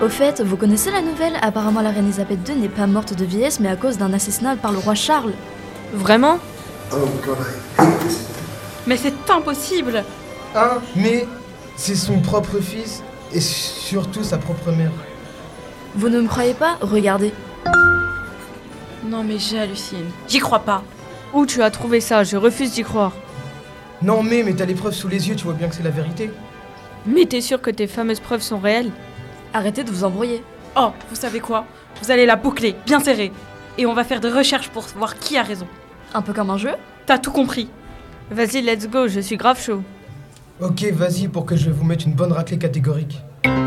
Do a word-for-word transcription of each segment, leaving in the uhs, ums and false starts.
fait, vous connaissez la nouvelle? Apparemment la reine Elisabeth deux n'est pas morte de vieillesse mais à cause d'un assassinat par le roi Charles. Vraiment? Oh God, I hate this. Mais c'est impossible! Hein? Mais c'est son propre fils et surtout sa propre mère. Vous ne me croyez pas? Regardez. Non mais j'hallucine. J'y crois pas. Où tu as trouvé ça? Je refuse d'y croire. Non mais, mais t'as les preuves sous les yeux, tu vois bien que c'est la vérité. Mais t'es sûr que tes fameuses preuves sont réelles? Arrêtez de vous embrouiller. Oh, vous savez quoi? Vous allez la boucler, bien serrée. Et on va faire des recherches pour voir qui a raison. Un peu comme un jeu? T'as tout compris. Vas-y, let's go, je suis grave chaud. Ok, vas-y pour que je vous mette une bonne raclée catégorique.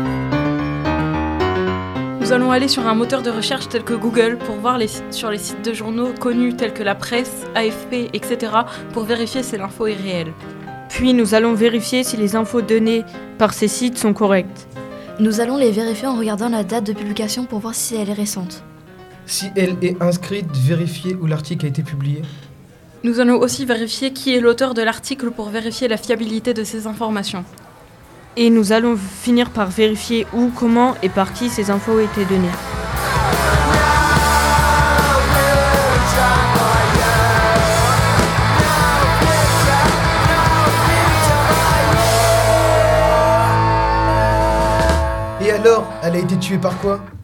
Nous allons aller sur un moteur de recherche tel que Google pour voir les, sur les sites de journaux connus tels que la presse, A F P, et cetera pour vérifier si l'info est réelle. Puis nous allons vérifier si les infos données par ces sites sont correctes. Nous allons les vérifier en regardant la date de publication pour voir si elle est récente. Si elle est inscrite, vérifier où l'article a été publié. Nous allons aussi vérifier qui est l'auteur de l'article pour vérifier la fiabilité de ces informations. Et nous allons finir par vérifier où, comment et par qui ces infos ont été données. Et alors, elle a été tuée par quoi?